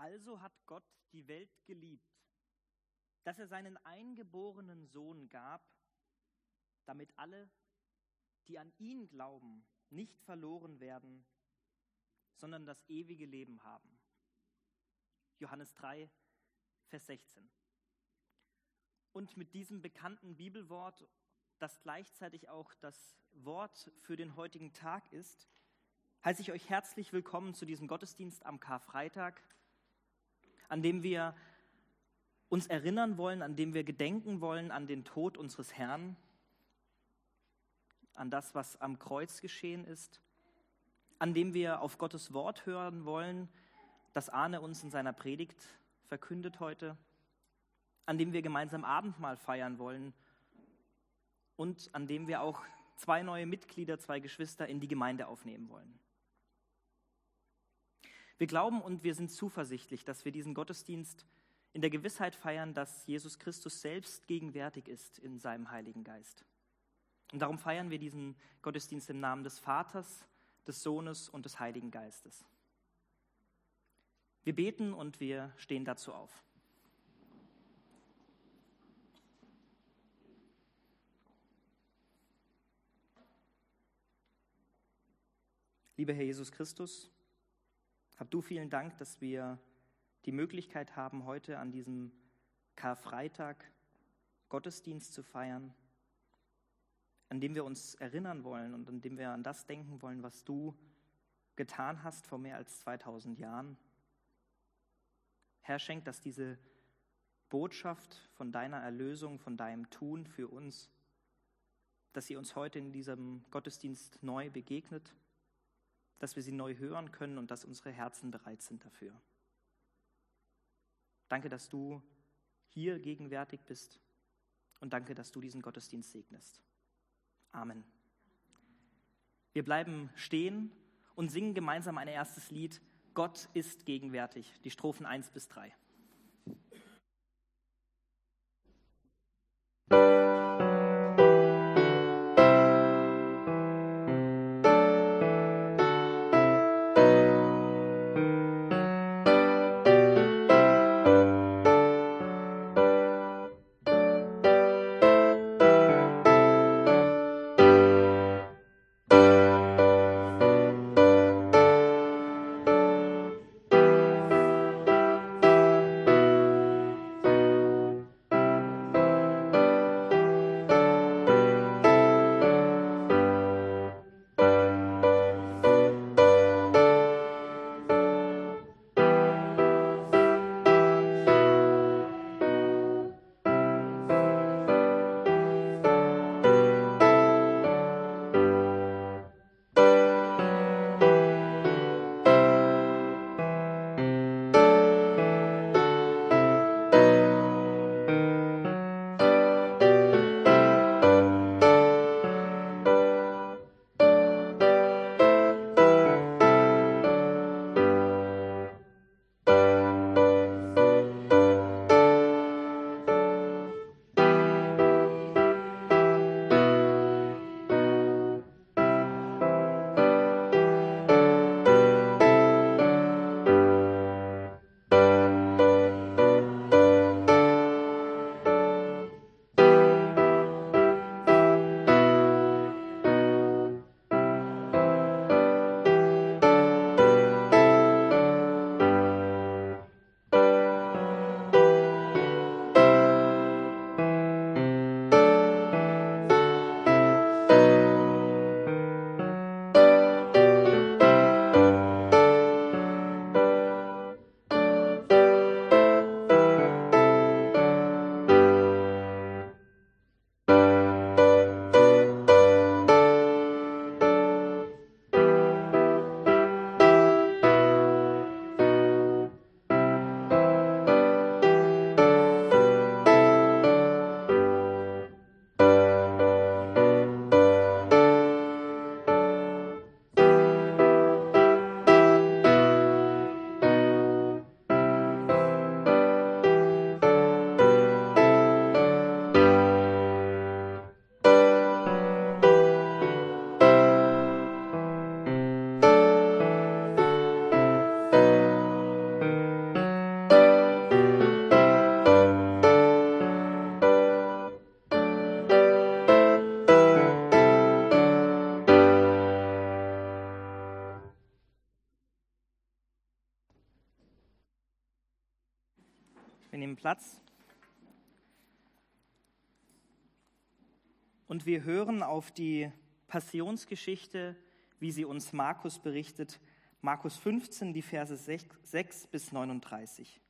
Also hat Gott die Welt geliebt, dass er seinen eingeborenen Sohn gab, damit alle, die an ihn glauben, nicht verloren werden, sondern das ewige Leben haben. Johannes 3, Vers 16. Und mit diesem bekannten Bibelwort, das gleichzeitig auch das Wort für den heutigen Tag ist, heiße ich euch herzlich willkommen zu diesem Gottesdienst am Karfreitag, an dem wir uns erinnern wollen, an dem wir gedenken wollen an den Tod unseres Herrn, an das, was am Kreuz geschehen ist, an dem wir auf Gottes Wort hören wollen, das Arne uns in seiner Predigt verkündet heute, an dem wir gemeinsam Abendmahl feiern wollen und an dem wir auch 2 neue Mitglieder, 2 Geschwister in die Gemeinde aufnehmen wollen. Wir glauben und wir sind zuversichtlich, dass wir diesen Gottesdienst in der Gewissheit feiern, dass Jesus Christus selbst gegenwärtig ist in seinem Heiligen Geist. Und darum feiern wir diesen Gottesdienst im Namen des Vaters, des Sohnes und des Heiligen Geistes. Wir beten und wir stehen dazu auf. Lieber Herr Jesus Christus, hab du vielen Dank, dass wir die Möglichkeit haben, heute an diesem Karfreitag Gottesdienst zu feiern, an dem wir uns erinnern wollen und an dem wir an das denken wollen, was du getan hast vor mehr als 2000 Jahren. Herr, schenk, dass diese Botschaft von deiner Erlösung, von deinem Tun für uns, dass sie uns heute in diesem Gottesdienst neu begegnet, dass wir sie neu hören können und dass unsere Herzen bereit sind dafür. Danke, dass du hier gegenwärtig bist und danke, dass du diesen Gottesdienst segnest. Amen. Wir bleiben stehen und singen gemeinsam ein erstes Lied, Gott ist gegenwärtig, die Strophen 1 bis 3. Platz. Und wir hören auf die Passionsgeschichte, wie sie uns Markus berichtet, Markus 15, die Verse 6 bis 39.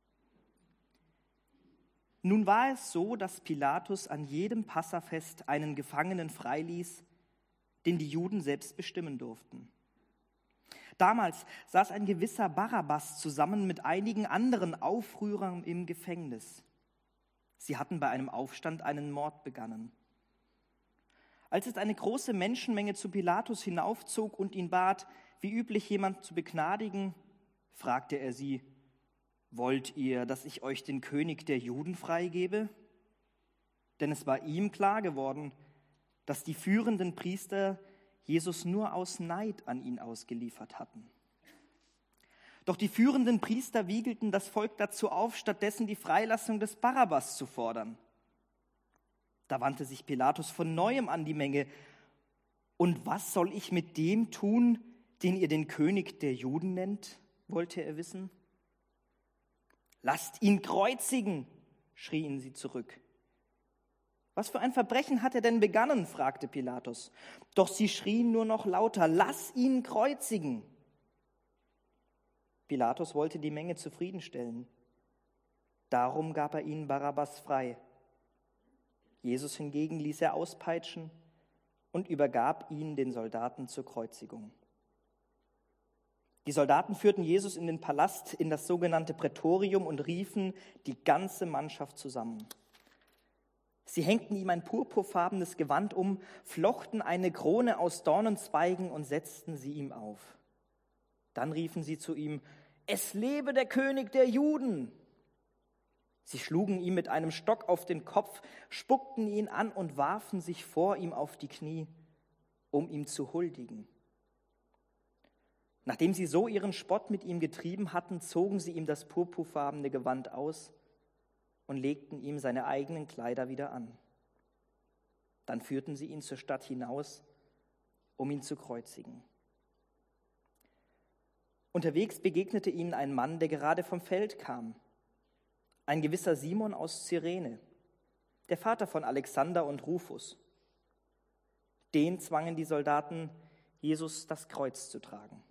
Nun war es so, dass Pilatus an jedem Passafest einen Gefangenen freiließ, den die Juden selbst bestimmen durften. Damals saß ein gewisser Barabbas zusammen mit einigen anderen Aufrührern im Gefängnis. Sie hatten bei einem Aufstand einen Mord begangen. Als es eine große Menschenmenge zu Pilatus hinaufzog und ihn bat, wie üblich jemand zu begnadigen, fragte er sie: Wollt ihr, dass ich euch den König der Juden freigebe? Denn es war ihm klar geworden, dass die führenden Priester Jesus nur aus Neid an ihn ausgeliefert hatten. Doch die führenden Priester wiegelten das Volk dazu auf, stattdessen die Freilassung des Barabbas zu fordern. Da wandte sich Pilatus von neuem an die Menge: Und was soll ich mit dem tun, den ihr den König der Juden nennt? Wollte er wissen. Lasst ihn kreuzigen, schrien sie zurück. Was für ein Verbrechen hat er denn begangen? Fragte Pilatus. Doch sie schrien nur noch lauter: Lass ihn kreuzigen! Pilatus wollte die Menge zufriedenstellen. Darum gab er ihnen Barabbas frei. Jesus hingegen ließ er auspeitschen und übergab ihn den Soldaten zur Kreuzigung. Die Soldaten führten Jesus in den Palast, in das sogenannte Prätorium, und riefen die ganze Mannschaft zusammen. Sie hängten ihm ein purpurfarbenes Gewand um, flochten eine Krone aus Dornenzweigen und setzten sie ihm auf. Dann riefen sie zu ihm: Es lebe der König der Juden! Sie schlugen ihm mit einem Stock auf den Kopf, spuckten ihn an und warfen sich vor ihm auf die Knie, um ihm zu huldigen. Nachdem sie so ihren Spott mit ihm getrieben hatten, zogen sie ihm das purpurfarbene Gewand aus und legten ihm seine eigenen Kleider wieder an. Dann führten sie ihn zur Stadt hinaus, um ihn zu kreuzigen. Unterwegs begegnete ihnen ein Mann, der gerade vom Feld kam. Ein gewisser Simon aus Cyrene, der Vater von Alexander und Rufus. Den zwangen die Soldaten, Jesus das Kreuz zu tragen.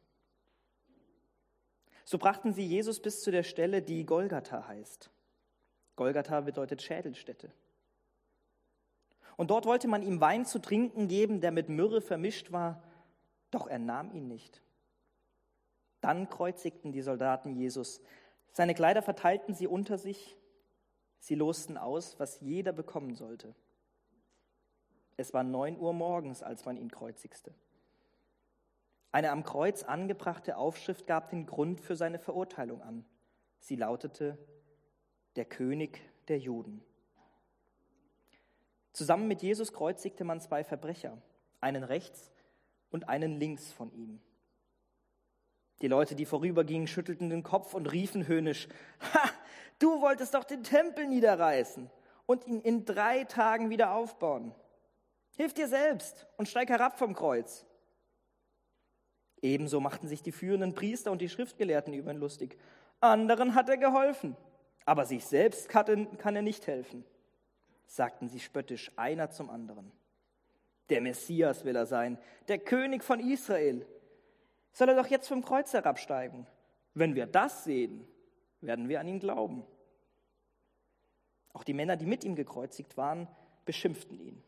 So brachten sie Jesus bis zu der Stelle, die Golgatha heißt. Golgatha bedeutet Schädelstätte. Und dort wollte man ihm Wein zu trinken geben, der mit Myrrhe vermischt war, doch er nahm ihn nicht. Dann kreuzigten die Soldaten Jesus. Seine Kleider verteilten sie unter sich. Sie losten aus, was jeder bekommen sollte. Es war 9 Uhr morgens, als man ihn kreuzigte. Eine am Kreuz angebrachte Aufschrift gab den Grund für seine Verurteilung an. Sie lautete: Der König der Juden. Zusammen mit Jesus kreuzigte man 2 Verbrecher, einen rechts und einen links von ihm. Die Leute, die vorübergingen, schüttelten den Kopf und riefen höhnisch: Ha, du wolltest doch den Tempel niederreißen und ihn in 3 Tagen wieder aufbauen. Hilf dir selbst und steig herab vom Kreuz. Ebenso machten sich die führenden Priester und die Schriftgelehrten über ihn lustig. Anderen hat er geholfen, aber sich selbst kann er nicht helfen, sagten sie spöttisch einer zum anderen. Der Messias will er sein, der König von Israel. Soll er doch jetzt vom Kreuz herabsteigen? Wenn wir das sehen, werden wir an ihn glauben. Auch die Männer, die mit ihm gekreuzigt waren, beschimpften ihn.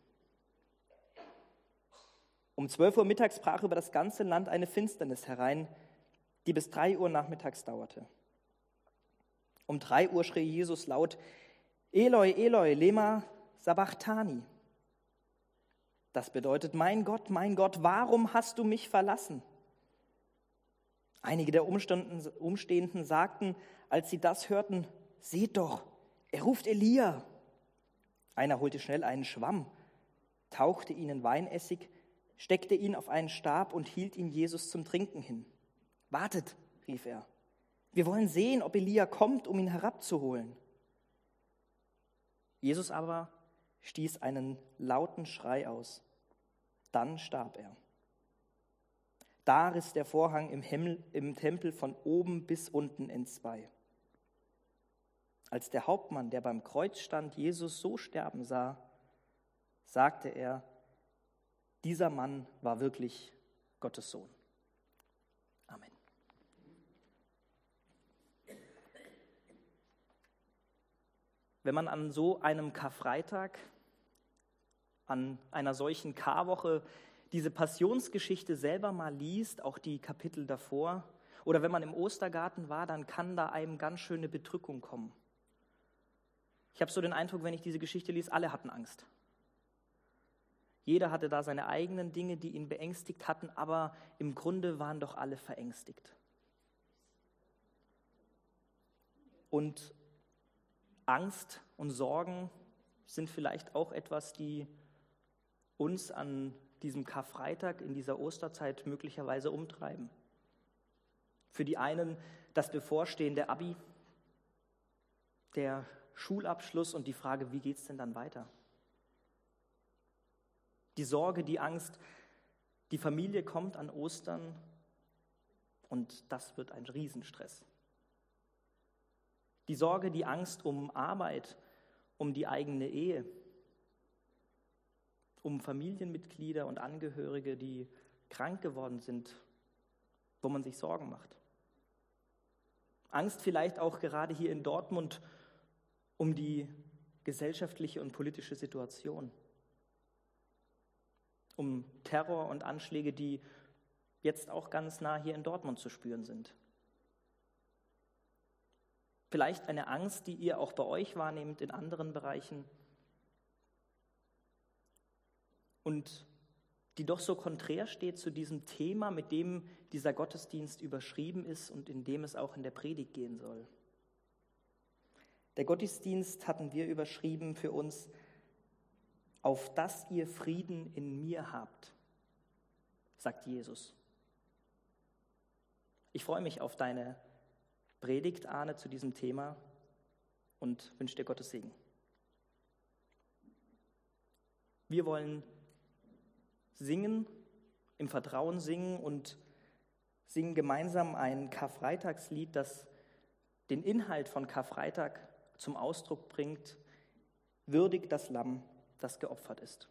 Um 12 Uhr mittags brach über das ganze Land eine Finsternis herein, die bis 3 Uhr nachmittags dauerte. Um 3 Uhr schrie Jesus laut: Eloi, Eloi, lema sabachthani. Das bedeutet: Mein Gott, warum hast du mich verlassen? Einige der Umstehenden sagten, als sie das hörten: Seht doch, er ruft Elia. Einer holte schnell einen Schwamm, tauchte ihn in Weinessig, steckte ihn auf einen Stab und hielt ihn Jesus zum Trinken hin. Wartet, rief er. Wir wollen sehen, ob Elia kommt, um ihn herabzuholen. Jesus aber stieß einen lauten Schrei aus. Dann starb er. Da riss der Vorhang im Tempel von oben bis unten entzwei. Als der Hauptmann, der beim Kreuz stand, Jesus so sterben sah, sagte er, dieser Mann war wirklich Gottes Sohn. Amen. Wenn man an so einem Karfreitag, an einer solchen Karwoche diese Passionsgeschichte selber mal liest, auch die Kapitel davor, oder wenn man im Ostergarten war, dann kann da einem ganz schöne Bedrückung kommen. Ich habe so den Eindruck, wenn ich diese Geschichte lese, alle hatten Angst. Jeder hatte da seine eigenen Dinge, die ihn beängstigt hatten, aber im Grunde waren doch alle verängstigt. Und Angst und Sorgen sind vielleicht auch etwas, die uns an diesem Karfreitag in dieser Osterzeit möglicherweise umtreiben. Für die einen das bevorstehende Abi, der Schulabschluss und die Frage, wie geht es denn dann weiter? Die Sorge, die Angst, die Familie kommt an Ostern und das wird ein Riesenstress. Die Sorge, die Angst um Arbeit, um die eigene Ehe, um Familienmitglieder und Angehörige, die krank geworden sind, wo man sich Sorgen macht. Angst vielleicht auch gerade hier in Dortmund um die gesellschaftliche und politische Situation, um Terror und Anschläge, die jetzt auch ganz nah hier in Dortmund zu spüren sind. Vielleicht eine Angst, die ihr auch bei euch wahrnehmt in anderen Bereichen und die doch so konträr steht zu diesem Thema, mit dem dieser Gottesdienst überschrieben ist und in dem es auch in der Predigt gehen soll. Der Gottesdienst hatten wir überschrieben für uns, auf dass ihr Frieden in mir habt, sagt Jesus. Ich freue mich auf deine Predigt, Arne, zu diesem Thema und wünsche dir Gottes Segen. Wir wollen singen, im Vertrauen singen und singen gemeinsam ein Karfreitagslied, das den Inhalt von Karfreitag zum Ausdruck bringt: Würdig das Lamm, das geopfert ist.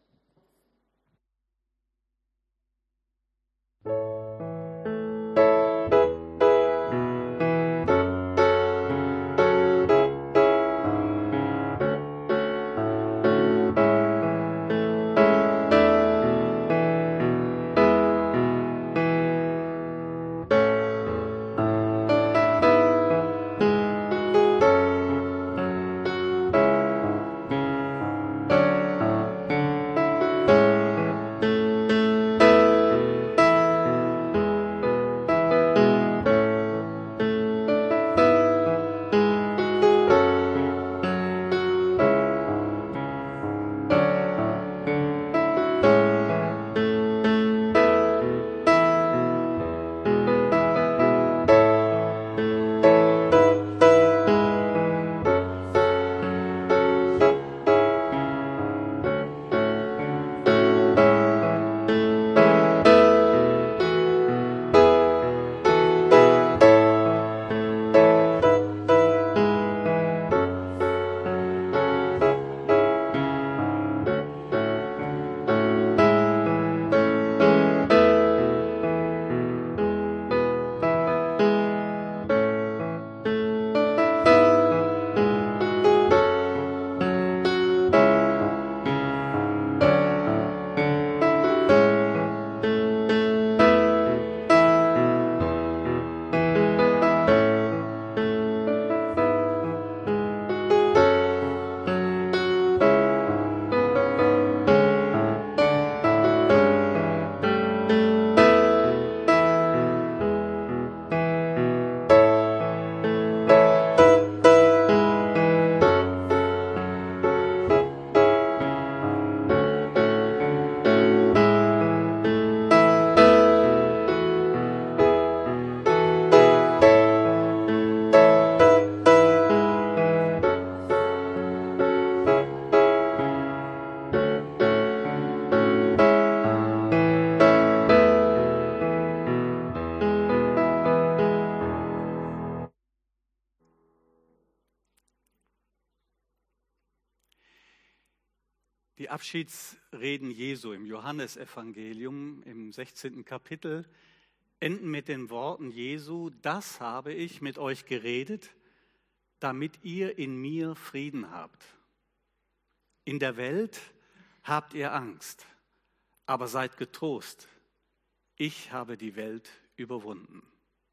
Die Abschiedsreden Jesu im Johannesevangelium im 16. Kapitel enden mit den Worten Jesu: Das habe ich mit euch geredet, damit ihr in mir Frieden habt. In der Welt habt ihr Angst, aber seid getrost. Ich habe die Welt überwunden.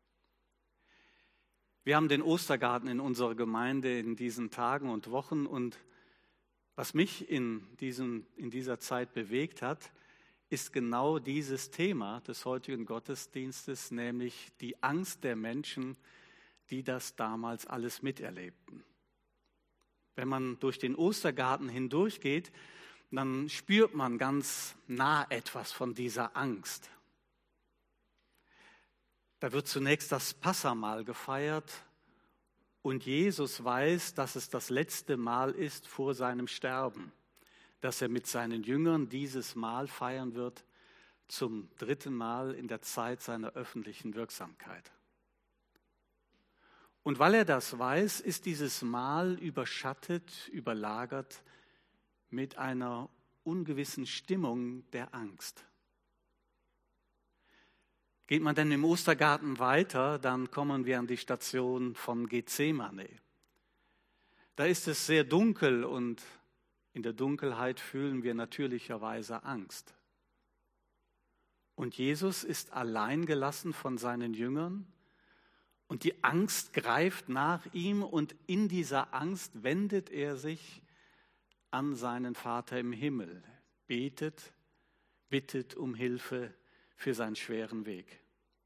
Wir haben den Ostergarten in unserer Gemeinde in diesen Tagen und Wochen, und was mich in dieser Zeit bewegt hat, ist genau dieses Thema des heutigen Gottesdienstes, nämlich die Angst der Menschen, die das damals alles miterlebten. Wenn man durch den Ostergarten hindurchgeht, dann spürt man ganz nah etwas von dieser Angst. Da wird zunächst das Passahmahl gefeiert und Jesus weiß, dass es das letzte Mal ist vor seinem Sterben, dass er mit seinen Jüngern dieses Mahl feiern wird, zum 3. Mal in der Zeit seiner öffentlichen Wirksamkeit. Und weil er das weiß, ist dieses Mahl überschattet, überlagert mit einer ungewissen Stimmung der Angst. Geht man denn im Ostergarten weiter, dann kommen wir an die Station von Gethsemane. Da ist es sehr dunkel und in der Dunkelheit fühlen wir natürlicherweise Angst. Und Jesus ist allein gelassen von seinen Jüngern und die Angst greift nach ihm und in dieser Angst wendet er sich an seinen Vater im Himmel, betet, bittet um Hilfe für seinen schweren Weg.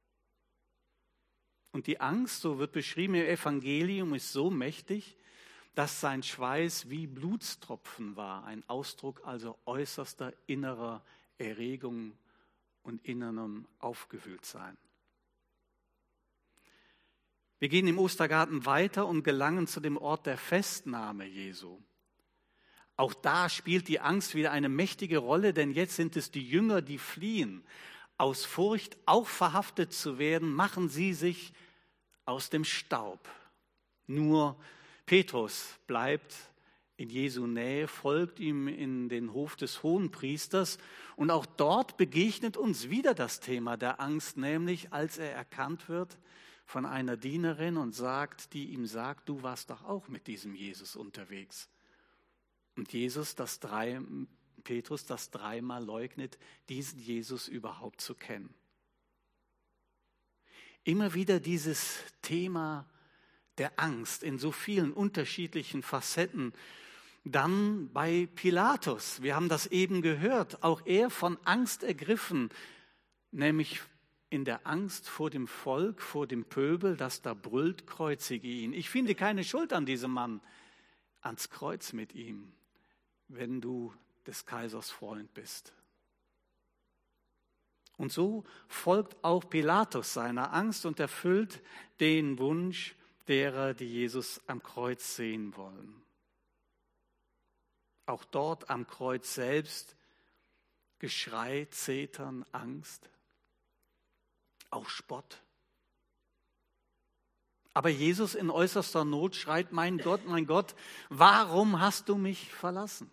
Und die Angst, so wird beschrieben im Evangelium, ist so mächtig, dass sein Schweiß wie Blutstropfen war, ein Ausdruck also äußerster innerer Erregung und innerem Aufgewühltsein. Wir gehen im Ostergarten weiter und gelangen zu dem Ort der Festnahme Jesu. Auch da spielt die Angst wieder eine mächtige Rolle, denn jetzt sind es die Jünger, die fliehen. Aus Furcht, auch verhaftet zu werden, machen sie sich aus dem Staub. Nur Petrus bleibt in Jesu Nähe, folgt ihm in den Hof des Hohenpriesters. Und auch dort begegnet uns wieder das Thema der Angst, nämlich als er erkannt wird von einer Dienerin und die ihm sagt, du warst doch auch mit diesem Jesus unterwegs. Und Petrus das 3-mal leugnet, diesen Jesus überhaupt zu kennen. Immer wieder dieses Thema der Angst in so vielen unterschiedlichen Facetten. Dann bei Pilatus, wir haben das eben gehört, auch er von Angst ergriffen, nämlich in der Angst vor dem Volk, vor dem Pöbel, das da brüllt, kreuzige ihn. Ich finde keine Schuld an diesem Mann, ans Kreuz mit ihm, wenn du des Kaisers Freund bist. Und so folgt auch Pilatus seiner Angst und erfüllt den Wunsch derer, die Jesus am Kreuz sehen wollen. Auch dort am Kreuz selbst Geschrei, Zetern, Angst, auch Spott. Aber Jesus in äußerster Not schreit, mein Gott, warum hast du mich verlassen?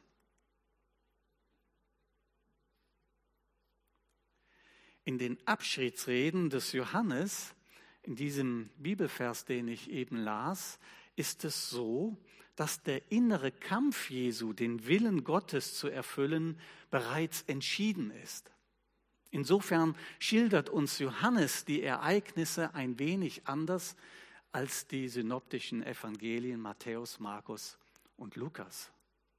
In den Abschiedsreden des Johannes, in diesem Bibelvers, den ich eben las, ist es so, dass der innere Kampf Jesu, den Willen Gottes zu erfüllen, bereits entschieden ist. Insofern schildert uns Johannes die Ereignisse ein wenig anders als die synoptischen Evangelien Matthäus, Markus und Lukas.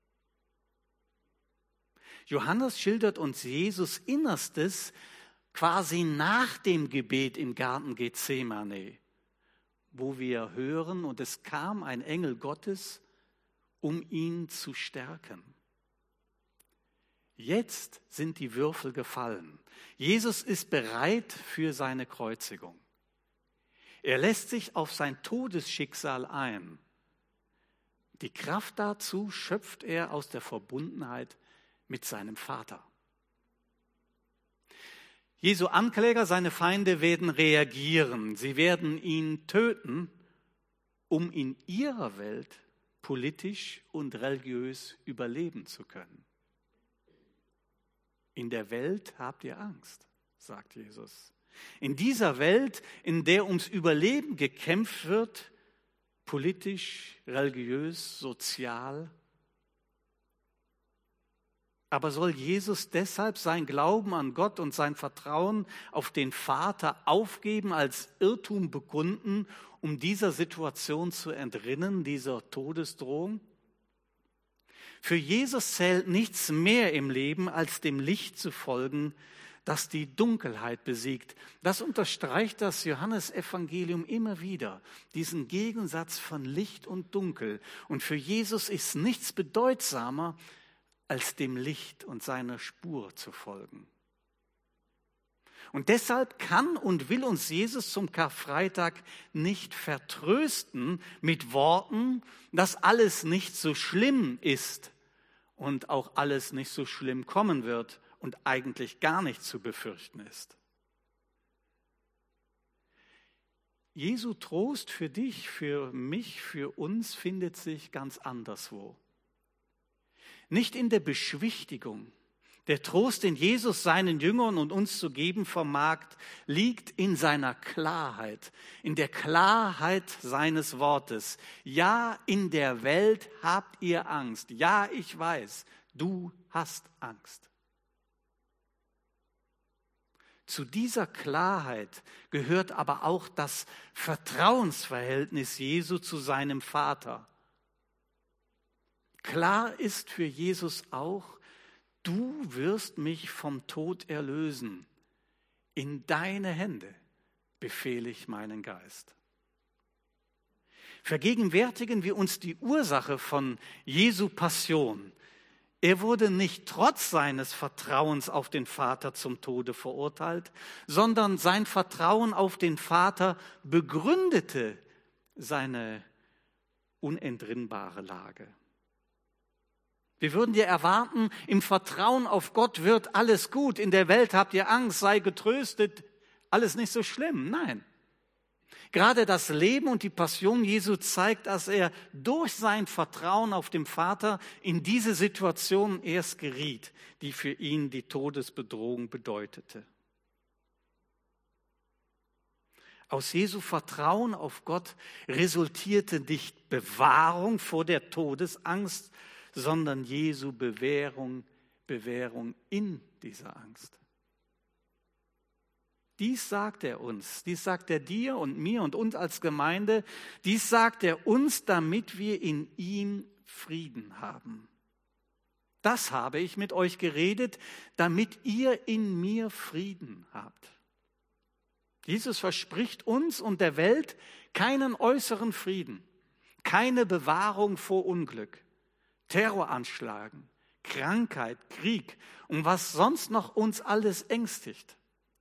Johannes schildert uns Jesus Innerstes quasi nach dem Gebet im Garten Gethsemane, wo wir hören, und es kam ein Engel Gottes, um ihn zu stärken. Jetzt sind die Würfel gefallen. Jesus ist bereit für seine Kreuzigung. Er lässt sich auf sein Todesschicksal ein. Die Kraft dazu schöpft er aus der Verbundenheit mit seinem Vater. Jesu Ankläger, seine Feinde, werden reagieren. Sie werden ihn töten, um in ihrer Welt politisch und religiös überleben zu können. In der Welt habt ihr Angst, sagt Jesus. In dieser Welt, in der ums Überleben gekämpft wird, politisch, religiös, sozial. Aber soll Jesus deshalb sein Glauben an Gott und sein Vertrauen auf den Vater aufgeben, als Irrtum bekunden, um dieser Situation zu entrinnen, dieser Todesdrohung? Für Jesus zählt nichts mehr im Leben, als dem Licht zu folgen, das die Dunkelheit besiegt. Das unterstreicht das Johannesevangelium immer wieder, diesen Gegensatz von Licht und Dunkel. Und für Jesus ist nichts bedeutsamer, als dem Licht und seiner Spur zu folgen. Und deshalb kann und will uns Jesus zum Karfreitag nicht vertrösten mit Worten, dass alles nicht so schlimm ist und auch alles nicht so schlimm kommen wird und eigentlich gar nicht zu befürchten ist. Jesu Trost für dich, für mich, für uns findet sich ganz anderswo. Nicht in der Beschwichtigung. Der Trost, den Jesus seinen Jüngern und uns zu geben vermag, liegt in seiner Klarheit, in der Klarheit seines Wortes. Ja, in der Welt habt ihr Angst. Ja, ich weiß, du hast Angst. Zu dieser Klarheit gehört aber auch das Vertrauensverhältnis Jesu zu seinem Vater. Klar ist für Jesus auch, du wirst mich vom Tod erlösen. In deine Hände befehle ich meinen Geist. Vergegenwärtigen wir uns die Ursache von Jesu Passion. Er wurde nicht trotz seines Vertrauens auf den Vater zum Tode verurteilt, sondern sein Vertrauen auf den Vater begründete seine unentrinnbare Lage. Wir würden dir erwarten, im Vertrauen auf Gott wird alles gut, in der Welt habt ihr Angst, sei getröstet, alles nicht so schlimm. Nein. Gerade das Leben und die Passion Jesu zeigt, dass er durch sein Vertrauen auf den Vater in diese Situation erst geriet, die für ihn die Todesbedrohung bedeutete. Aus Jesu Vertrauen auf Gott resultierte nicht Bewahrung vor der Todesangst, sondern Jesu Bewährung in dieser Angst. Dies sagt er uns, dies sagt er dir und mir und uns als Gemeinde, dies sagt er uns, damit wir in ihm Frieden haben. Das habe ich mit euch geredet, damit ihr in mir Frieden habt. Jesus verspricht uns und der Welt keinen äußeren Frieden, keine Bewahrung vor Unglück, Terroranschlagen, Krankheit, Krieg und was sonst noch uns alles ängstigt.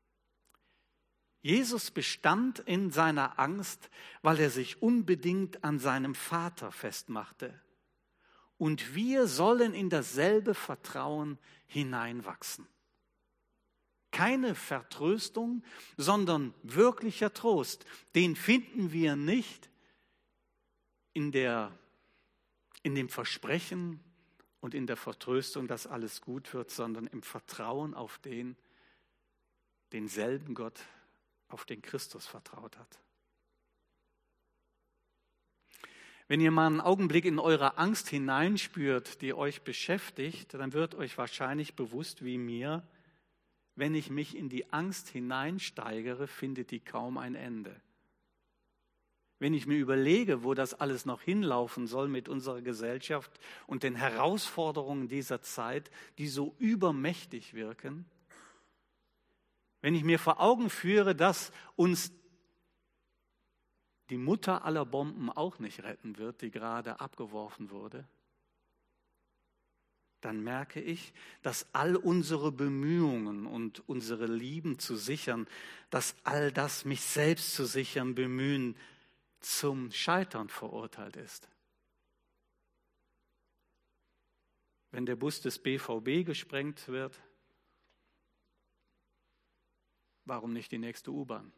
Jesus bestand in seiner Angst, weil er sich unbedingt an seinem Vater festmachte. Und wir sollen in dasselbe Vertrauen hineinwachsen. Keine Vertröstung, sondern wirklicher Trost. Den finden wir nicht in dem Versprechen und in der Vertröstung, dass alles gut wird, sondern im Vertrauen auf denselben Gott, auf den Christus vertraut hat. Wenn ihr mal einen Augenblick in eure Angst hineinspürt, die euch beschäftigt, dann wird euch wahrscheinlich bewusst wie mir, wenn ich mich in die Angst hineinsteigere, findet die kaum ein Ende. Wenn ich mir überlege, wo das alles noch hinlaufen soll mit unserer Gesellschaft und den Herausforderungen dieser Zeit, die so übermächtig wirken, wenn ich mir vor Augen führe, dass uns die Mutter aller Bomben auch nicht retten wird, die gerade abgeworfen wurde, dann merke ich, dass all unsere Bemühungen und unsere Lieben zu sichern, dass all das, mich selbst zu sichern, Bemühen, zum Scheitern verurteilt ist. Wenn der Bus des BVB gesprengt wird, warum nicht die nächste U-Bahn,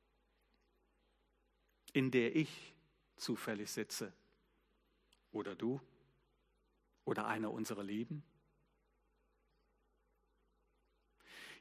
in der ich zufällig sitze? Oder du? Oder einer unserer Lieben?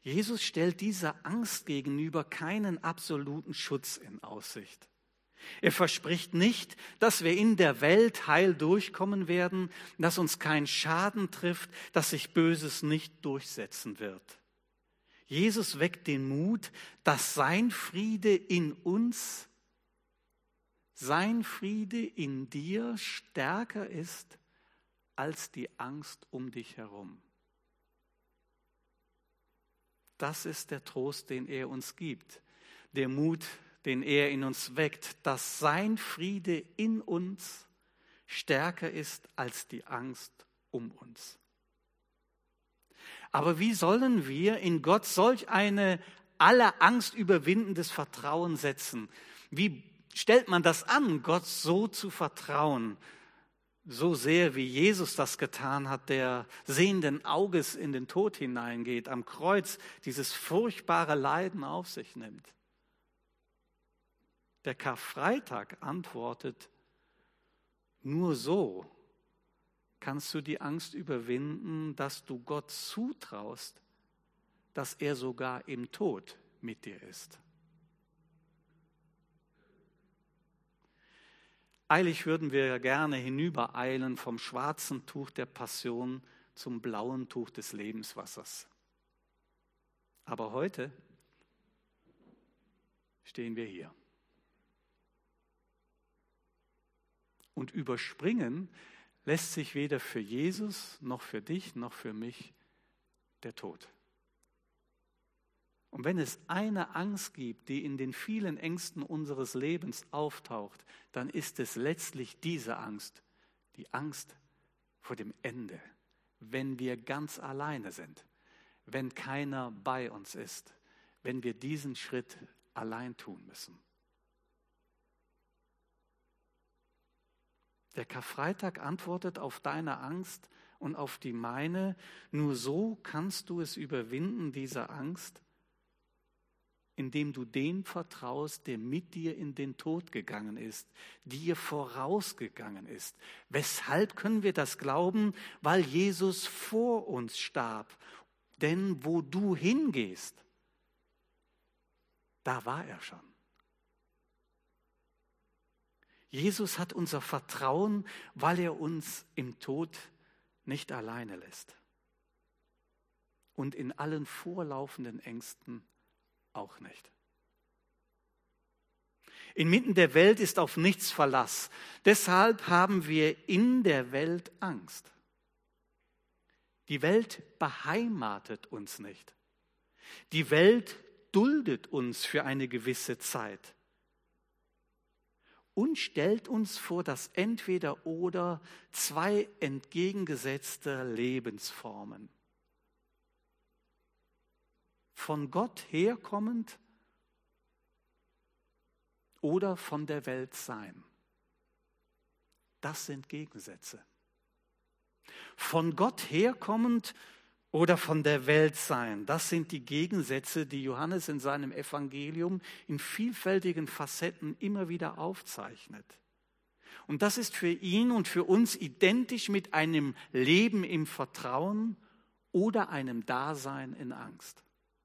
Jesus stellt dieser Angst gegenüber keinen absoluten Schutz in Aussicht. Er verspricht nicht, dass wir in der Welt heil durchkommen werden, dass uns kein Schaden trifft, dass sich Böses nicht durchsetzen wird. Jesus weckt den Mut, dass sein Friede in uns, sein Friede in dir stärker ist als die Angst um dich herum. Das ist der Trost, den er uns gibt, der Mut, den er in uns weckt, dass sein Friede in uns stärker ist als die Angst um uns. Aber wie sollen wir in Gott solch eine alle Angst überwindendes Vertrauen setzen? Wie stellt man das an, Gott so zu vertrauen? So sehr, wie Jesus das getan hat, der sehenden Auges in den Tod hineingeht, am Kreuz dieses furchtbare Leiden auf sich nimmt. Der Karfreitag antwortet, nur so kannst du die Angst überwinden, dass du Gott zutraust, dass er sogar im Tod mit dir ist. Eilig würden wir gerne hinübereilen vom schwarzen Tuch der Passion zum blauen Tuch des Lebenswassers. Aber heute stehen wir hier. Und überspringen lässt sich weder für Jesus noch für dich noch für mich der Tod. Und wenn es eine Angst gibt, die in den vielen Ängsten unseres Lebens auftaucht, dann ist es letztlich diese Angst, die Angst vor dem Ende, wenn wir ganz alleine sind, wenn keiner bei uns ist, wenn wir diesen Schritt allein tun müssen. Der Karfreitag antwortet auf deine Angst und auf die meine. Nur so kannst du es überwinden, diese Angst, indem du dem vertraust, der mit dir in den Tod gegangen ist, dir vorausgegangen ist. Weshalb können wir das glauben? Weil Jesus vor uns starb. Denn wo du hingehst, da war er schon. Jesus hat unser Vertrauen, weil er uns im Tod nicht alleine lässt. Und in allen vorlaufenden Ängsten auch nicht. Inmitten der Welt ist auf nichts Verlass. Deshalb haben wir in der Welt Angst. Die Welt beheimatet uns nicht. Die Welt duldet uns für eine gewisse Zeit und stellt uns vor das Entweder-Oder zwei entgegengesetzter Lebensformen. Von Gott herkommend oder von der Welt sein. Das sind Gegensätze. Von Gott herkommend oder von der Welt sein. Das sind die Gegensätze, die Johannes in seinem Evangelium in vielfältigen Facetten immer wieder aufzeichnet. Und das ist für ihn und für uns identisch mit einem Leben im Vertrauen oder einem Dasein in Angst.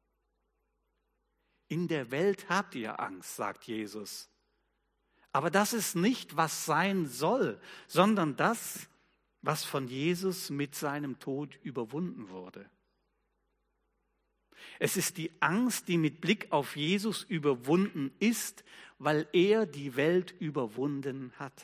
In der Welt habt ihr Angst, sagt Jesus. Aber das ist nicht, was sein soll, sondern das, was von Jesus mit seinem Tod überwunden wurde. Es ist die Angst, die mit Blick auf Jesus überwunden ist, weil er die Welt überwunden hat.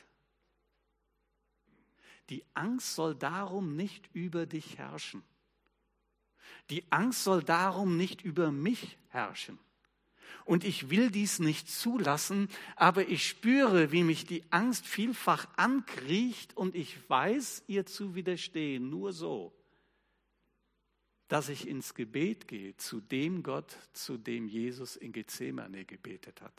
Die Angst soll darum nicht über dich herrschen. Die Angst soll darum nicht über mich herrschen. Und ich will dies nicht zulassen, aber ich spüre, wie mich die Angst vielfach ankriecht und ich weiß, ihr zu widerstehen, nur so, dass ich ins Gebet gehe zu dem Gott, zu dem Jesus in Gethsemane gebetet hat.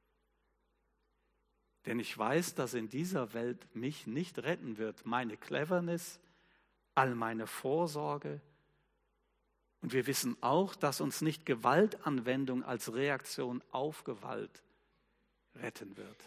Denn ich weiß, dass in dieser Welt mich nicht retten wird, meine Cleverness, all meine Vorsorge. Und wir wissen auch, dass uns nicht Gewaltanwendung als Reaktion auf Gewalt retten wird.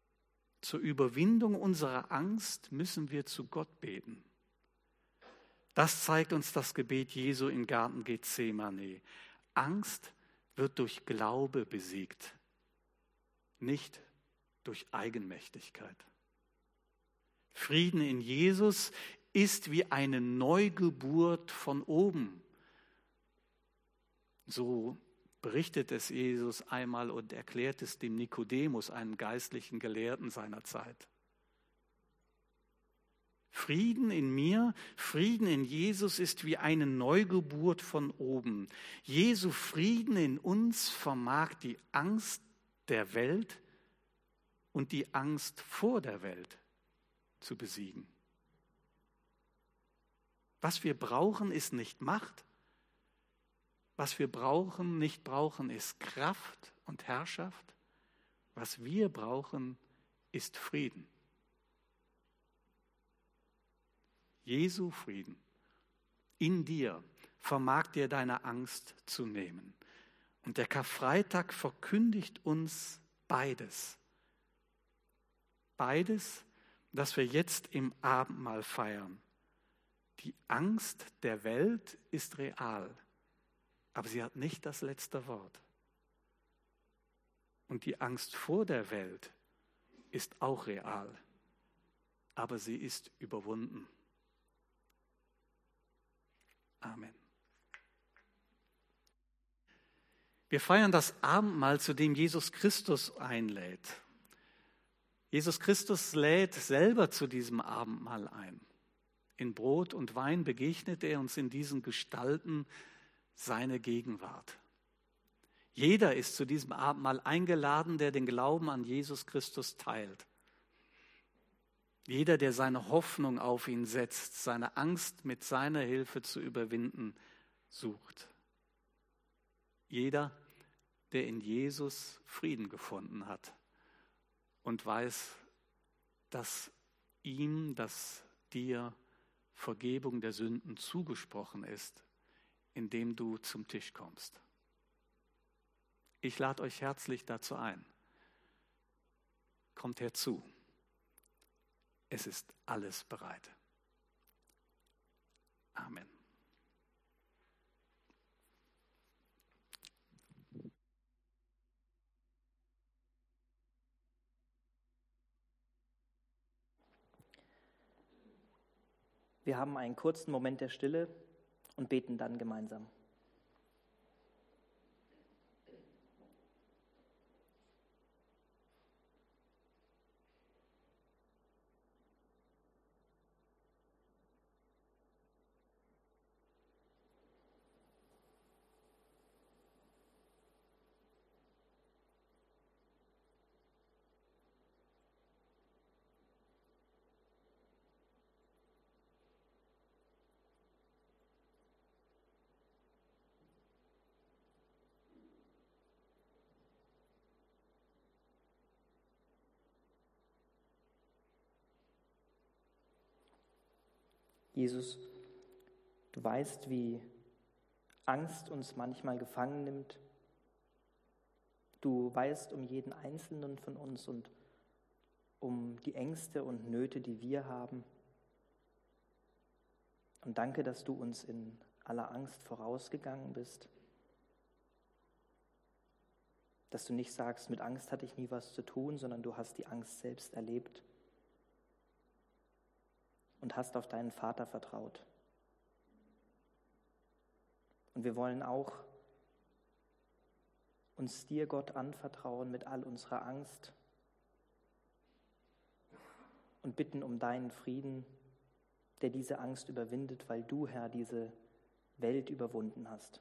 Zur Überwindung unserer Angst müssen wir zu Gott beten. Das zeigt uns das Gebet Jesu im Garten Gethsemane. Angst wird durch Glaube besiegt, nicht durch Eigenmächtigkeit. Frieden in Jesus ist wie eine Neugeburt von oben. So berichtet es Jesus einmal und erklärt es dem Nikodemus, einem geistlichen Gelehrten seiner Zeit. Frieden in mir, Frieden in Jesus ist wie eine Neugeburt von oben. Jesu Frieden in uns vermag die Angst der Welt und die Angst vor der Welt zu besiegen. Was wir brauchen, ist nicht Macht. Was wir nicht brauchen, ist Kraft und Herrschaft. Was wir brauchen, ist Frieden. Jesu Frieden in dir vermag dir deine Angst zu nehmen. Und der Karfreitag verkündigt uns beides. Beides, das wir jetzt im Abendmahl feiern. Die Angst der Welt ist real, aber sie hat nicht das letzte Wort. Und die Angst vor der Welt ist auch real, aber sie ist überwunden. Amen. Wir feiern das Abendmahl, zu dem Jesus Christus einlädt. Jesus Christus lädt selber zu diesem Abendmahl ein. In Brot und Wein begegnet er uns in diesen Gestalten seine Gegenwart. Jeder ist zu diesem Abendmahl eingeladen, der den Glauben an Jesus Christus teilt. Jeder, der seine Hoffnung auf ihn setzt, seine Angst mit seiner Hilfe zu überwinden sucht. Jeder, der in Jesus Frieden gefunden hat und weiß, dass ihm, dass dir Vergebung der Sünden zugesprochen ist, indem du zum Tisch kommst. Ich lade euch herzlich dazu ein. Kommt herzu. Es ist alles bereit. Amen. Wir haben einen kurzen Moment der Stille und beten dann gemeinsam. Jesus, du weißt, wie Angst uns manchmal gefangen nimmt. Du weißt um jeden Einzelnen von uns und um die Ängste und Nöte, die wir haben. Und danke, dass du uns in aller Angst vorausgegangen bist. Dass du nicht sagst, mit Angst hatte ich nie was zu tun, sondern du hast die Angst selbst erlebt und hast auf deinen Vater vertraut. Und wir wollen auch uns dir, Gott, anvertrauen mit all unserer Angst und bitten um deinen Frieden, der diese Angst überwindet, weil du, Herr, diese Welt überwunden hast.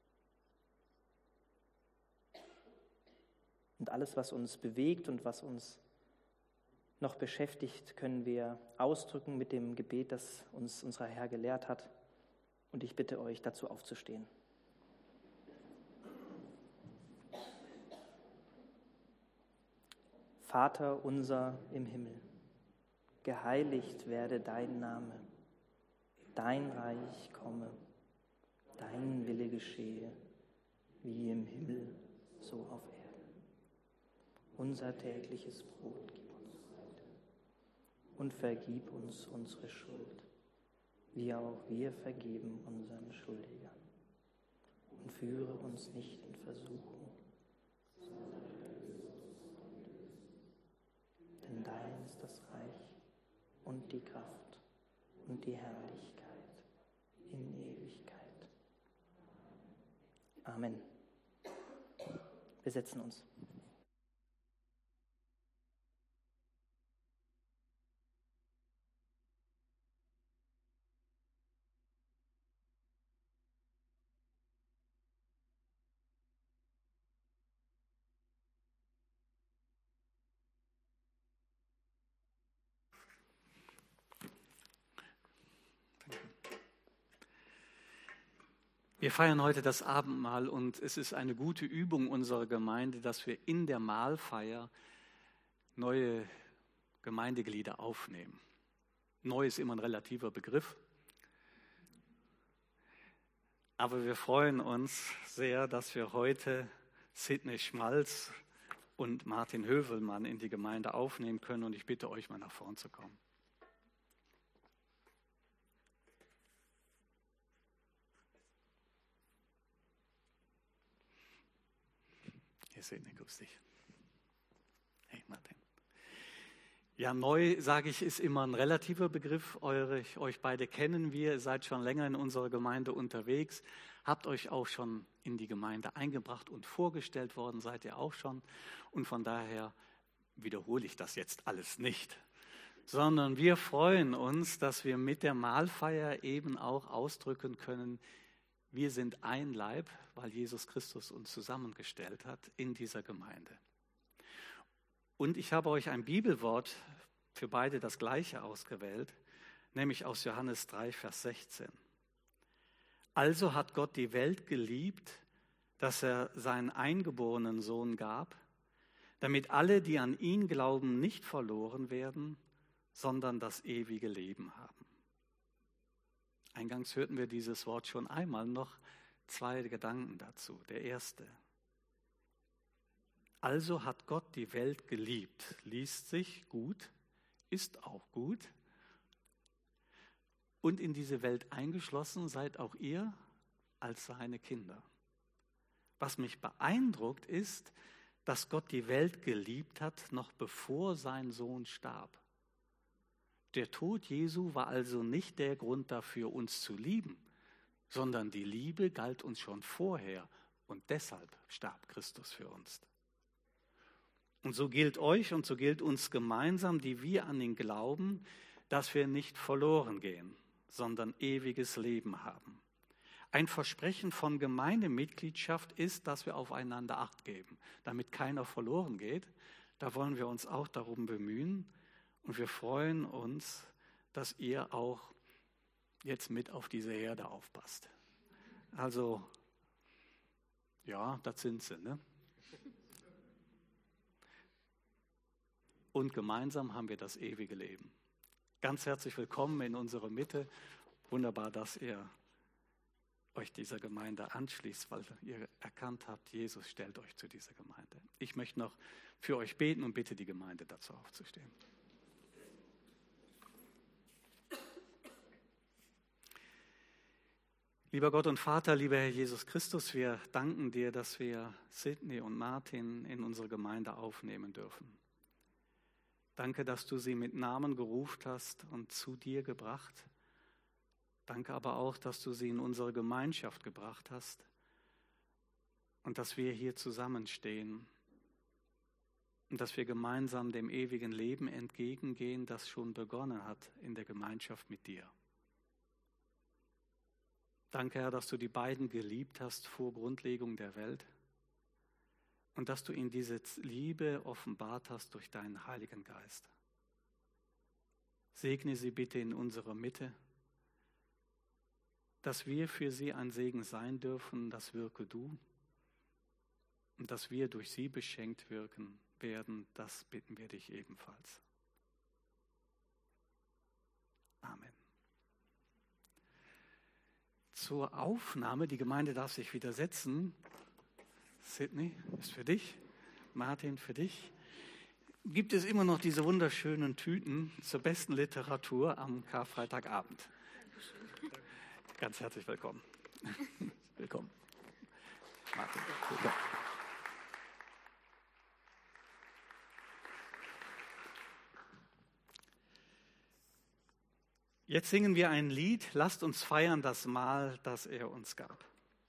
Und alles, was uns bewegt und was uns noch beschäftigt, können wir ausdrücken mit dem Gebet, das uns unser Herr gelehrt hat. Und ich bitte euch, dazu aufzustehen. Vater unser im Himmel, geheiligt werde dein Name, dein Reich komme, dein Wille geschehe, wie im Himmel, so auf Erden. Unser tägliches Brot gib uns heute und vergib uns unsere Schuld, wie auch wir vergeben unseren Schuldigern. Und führe uns nicht in Versuchung, denn dein ist das Reich und die Kraft und die Herrlichkeit in Ewigkeit. Amen. Wir setzen uns. Wir feiern heute das Abendmahl und es ist eine gute Übung unserer Gemeinde, dass wir in der Mahlfeier neue Gemeindeglieder aufnehmen. Neu ist immer ein relativer Begriff, aber wir freuen uns sehr, dass wir heute Sidney Schmalz und Martin Hövelmann in die Gemeinde aufnehmen können und ich bitte euch mal nach vorn zu kommen. Sidney, grüß dich. Hey Martin. Ja, neu, sage ich, ist immer ein relativer Begriff. Euch beide kennen wir, ihr seid schon länger in unserer Gemeinde unterwegs, habt euch auch schon in die Gemeinde eingebracht und vorgestellt worden, seid ihr auch schon. Und von daher wiederhole ich das jetzt alles nicht, sondern wir freuen uns, dass wir mit der Mahlfeier eben auch ausdrücken können, wir sind ein Leib, weil Jesus Christus uns zusammengestellt hat in dieser Gemeinde. Und ich habe euch ein Bibelwort für beide das gleiche ausgewählt, nämlich aus Johannes 3, Vers 16. Also hat Gott die Welt geliebt, dass er seinen eingeborenen Sohn gab, damit alle, die an ihn glauben, nicht verloren werden, sondern das ewige Leben haben. Eingangs hörten wir dieses Wort schon einmal, noch 2 Gedanken dazu. Der erste. Also hat Gott die Welt geliebt. Liest sich gut, ist auch gut. Und in diese Welt eingeschlossen seid auch ihr als seine Kinder. Was mich beeindruckt ist, dass Gott die Welt geliebt hat, noch bevor sein Sohn starb. Der Tod Jesu war also nicht der Grund dafür, uns zu lieben, sondern die Liebe galt uns schon vorher und deshalb starb Christus für uns. Und so gilt euch und so gilt uns gemeinsam, die wir an ihn glauben, dass wir nicht verloren gehen, sondern ewiges Leben haben. Ein Versprechen von Gemeindemitgliedschaft ist, dass wir aufeinander Acht geben, damit keiner verloren geht. Da wollen wir uns auch darum bemühen. Und wir freuen uns, dass ihr auch jetzt mit auf diese Herde aufpasst. Also, ja, das sind sie, ne? Und gemeinsam haben wir das ewige Leben. Ganz herzlich willkommen in unserer Mitte. Wunderbar, dass ihr euch dieser Gemeinde anschließt, weil ihr erkannt habt, Jesus stellt euch zu dieser Gemeinde. Ich möchte noch für euch beten und bitte die Gemeinde dazu aufzustehen. Lieber Gott und Vater, lieber Herr Jesus Christus, wir danken dir, dass wir Sidney und Martin in unsere Gemeinde aufnehmen dürfen. Danke, dass du sie mit Namen gerufen hast und zu dir gebracht. Danke aber auch, dass du sie in unsere Gemeinschaft gebracht hast und dass wir hier zusammenstehen und dass wir gemeinsam dem ewigen Leben entgegengehen, das schon begonnen hat in der Gemeinschaft mit dir. Danke, Herr, dass du die beiden geliebt hast vor Grundlegung der Welt und dass du ihnen diese Liebe offenbart hast durch deinen Heiligen Geist. Segne sie bitte in unserer Mitte, dass wir für sie ein Segen sein dürfen, das wirke du. Und dass wir durch sie beschenkt wirken werden, das bitten wir dich ebenfalls. Amen. Zur Aufnahme, die Gemeinde darf sich wieder setzen. Sidney, ist für dich. Martin, für dich. Gibt es immer noch diese wunderschönen Tüten zur besten Literatur am Karfreitagabend. Ganz herzlich willkommen. Willkommen. Martin, willkommen. Jetzt singen wir ein Lied, lasst uns feiern das Mahl, das er uns gab.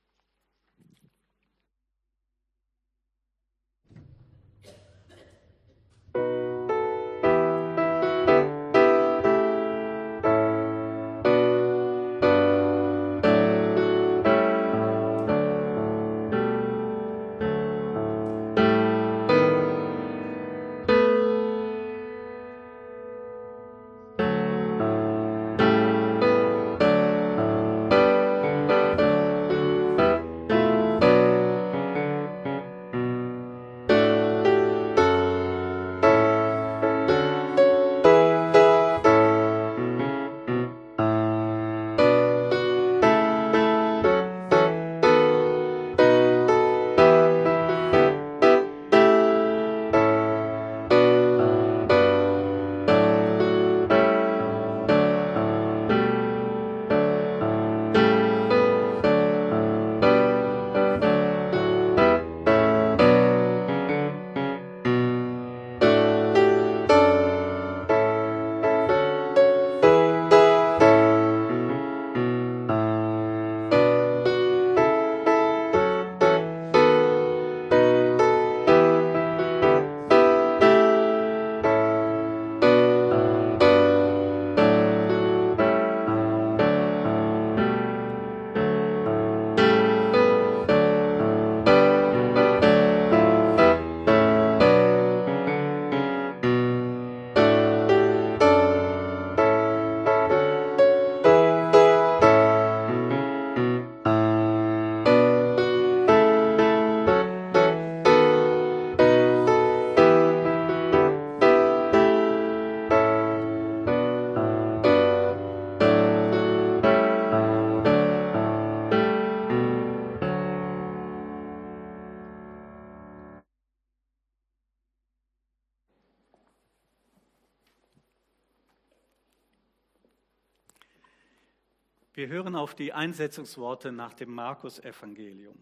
Wir hören auf die Einsetzungsworte nach dem Markus-Evangelium.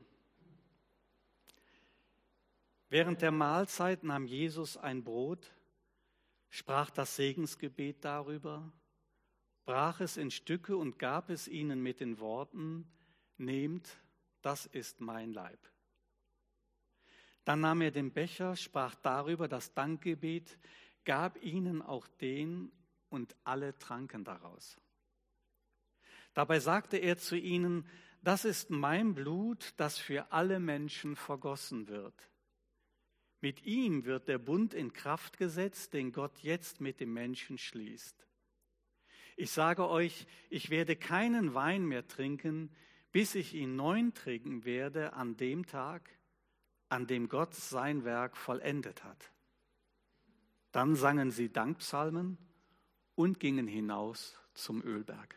Während der Mahlzeit nahm Jesus ein Brot, sprach das Segensgebet darüber, brach es in Stücke und gab es ihnen mit den Worten: Nehmt, das ist mein Leib. Dann nahm er den Becher, sprach darüber das Dankgebet, gab ihnen auch den und alle tranken daraus. Dabei sagte er zu ihnen: Das ist mein Blut, das für alle Menschen vergossen wird. Mit ihm wird der Bund in Kraft gesetzt, den Gott jetzt mit dem Menschen schließt. Ich sage euch, ich werde keinen Wein mehr trinken, bis ich ihn neu trinken werde an dem Tag, an dem Gott sein Werk vollendet hat. Dann sangen sie Dankpsalmen und gingen hinaus zum Ölberg.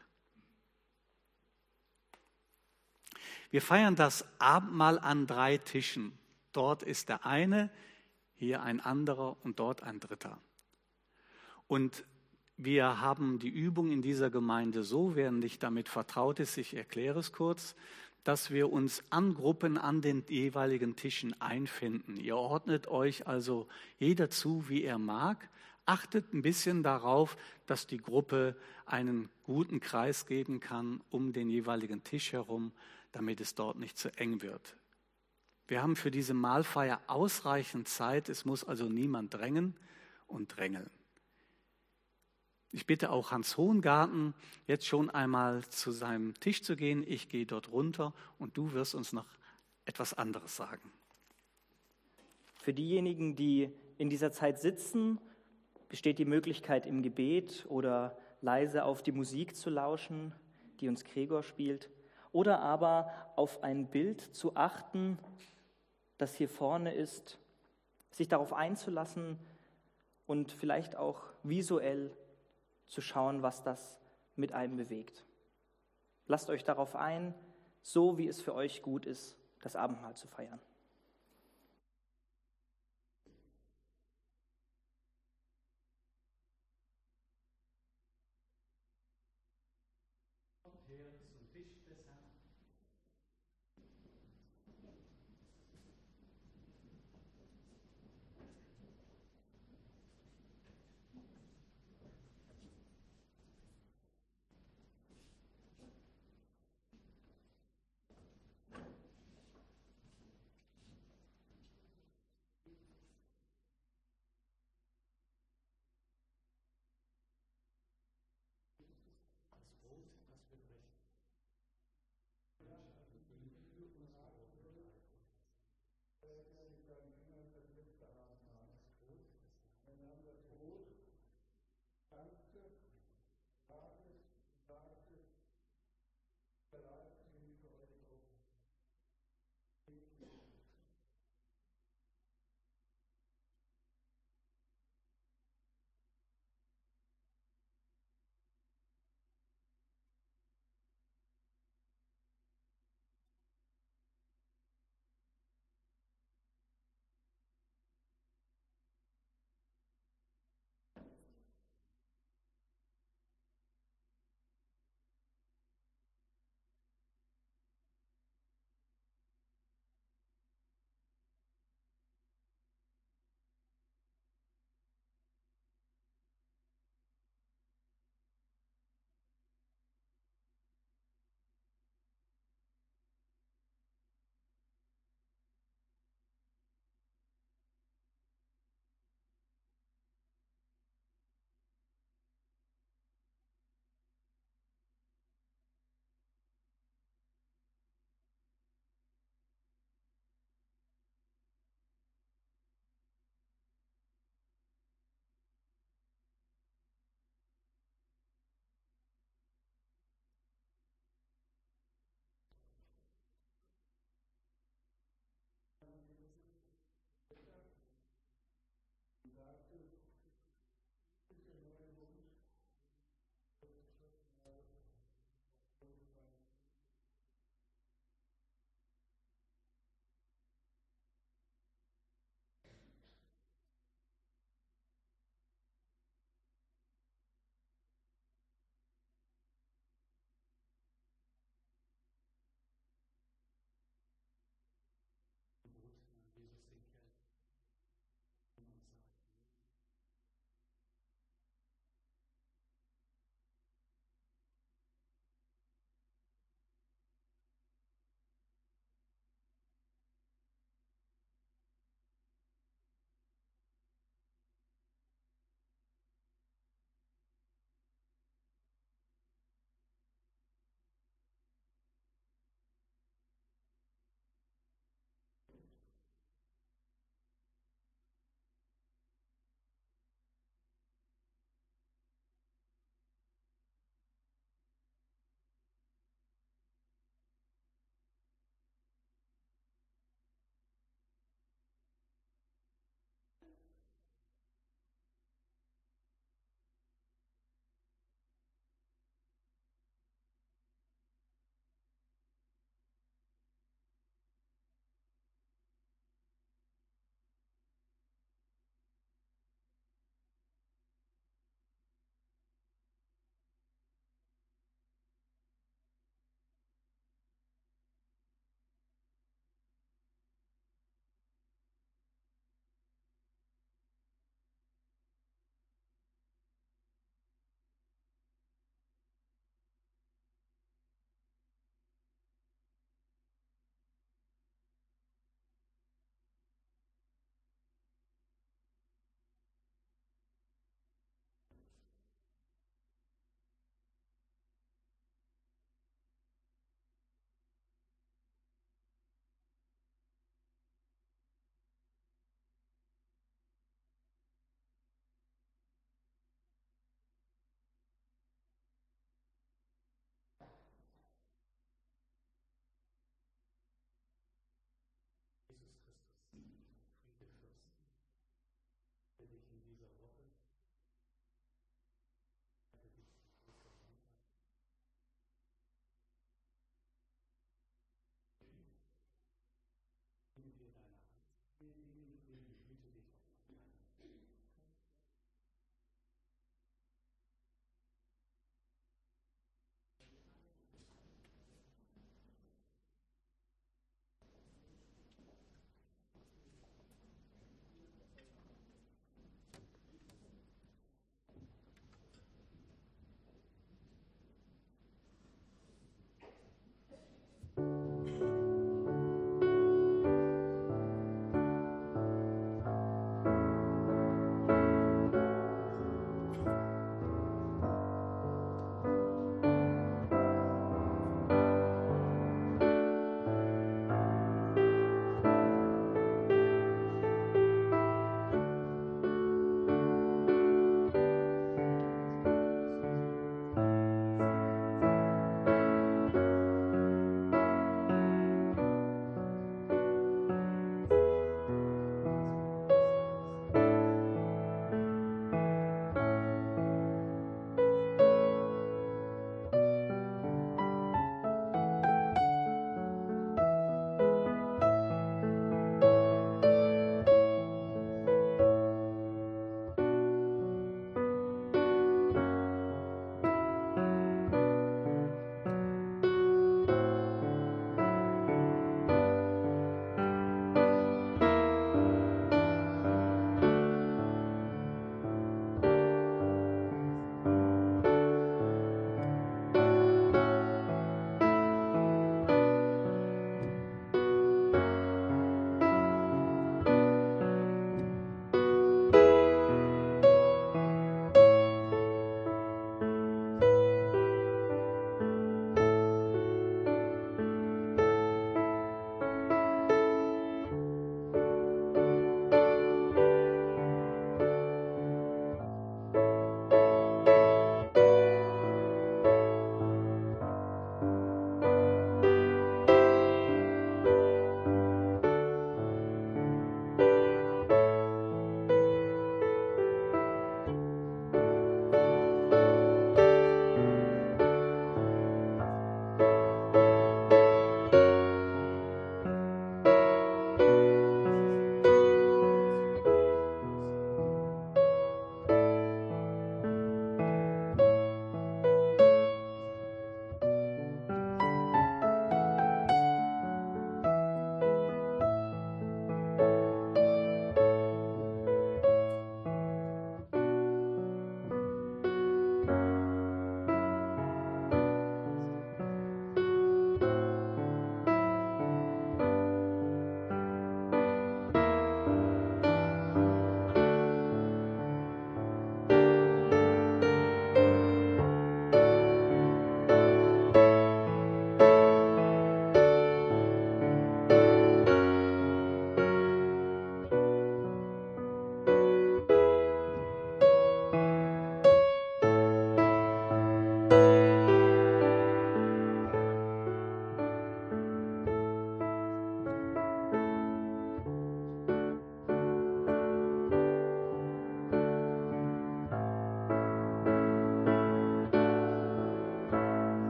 Wir feiern das Abendmahl an 3 Tischen. Dort ist der eine, hier ein anderer und dort ein dritter. Und wir haben die Übung in dieser Gemeinde so, wer nicht damit vertraut ist, ich erkläre es kurz, dass wir uns an Gruppen an den jeweiligen Tischen einfinden. Ihr ordnet euch also jeder zu, wie er mag. Achtet ein bisschen darauf, dass die Gruppe einen guten Kreis geben kann um den jeweiligen Tisch herum, damit es dort nicht zu eng wird. Wir haben für diese Mahlfeier ausreichend Zeit, es muss also niemand drängen und drängeln. Ich bitte auch Hans Hohengarten, jetzt schon einmal zu seinem Tisch zu gehen. Ich gehe dort runter und du wirst uns noch etwas anderes sagen. Für diejenigen, die in dieser Zeit sitzen, besteht die Möglichkeit, im Gebet oder leise auf die Musik zu lauschen, die uns Gregor spielt, oder aber auf ein Bild zu achten, das hier vorne ist, sich darauf einzulassen und vielleicht auch visuell zu schauen, was das mit einem bewegt. Lasst euch darauf ein, so wie es für euch gut ist, das Abendmahl zu feiern.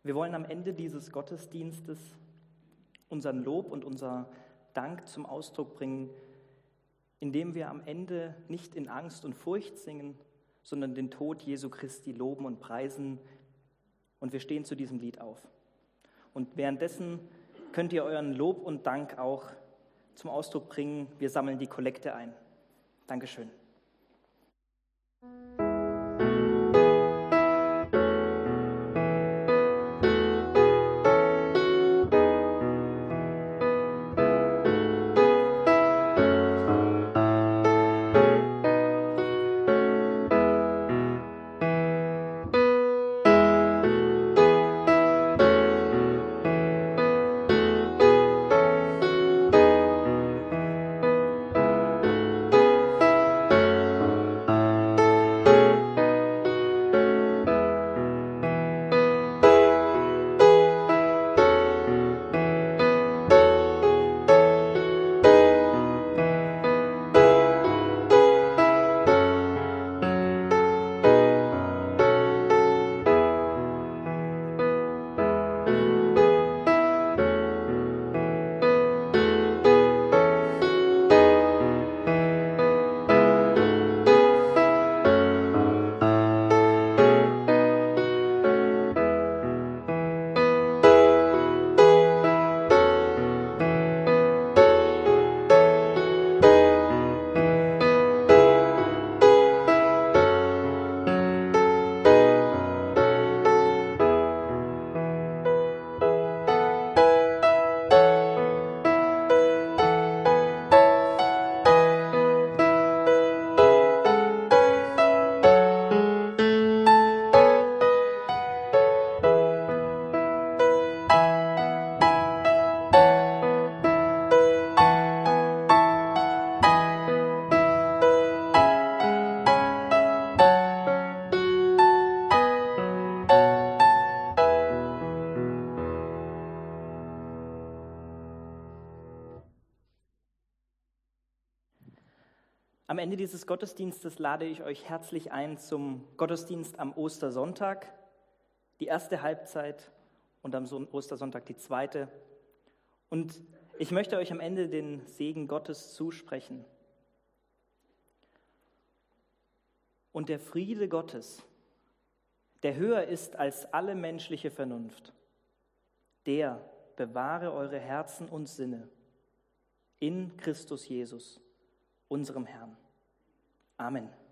Wir wollen am Ende dieses Gottesdienstes unseren Lob und unser Dank zum Ausdruck bringen, indem wir am Ende nicht in Angst und Furcht singen, sondern den Tod Jesu Christi loben und preisen. Und wir stehen zu diesem Lied auf. Und währenddessen könnt ihr euren Lob und Dank auch zum Ausdruck bringen. Wir sammeln die Kollekte ein. Dankeschön. Am Ende dieses Gottesdienstes lade ich euch herzlich ein zum Gottesdienst am Ostersonntag, die erste Halbzeit und am Ostersonntag die zweite. Und ich möchte euch am Ende den Segen Gottes zusprechen. Und der Friede Gottes, der höher ist als alle menschliche Vernunft, der bewahre eure Herzen und Sinne in Christus Jesus, unserem Herrn. Amen.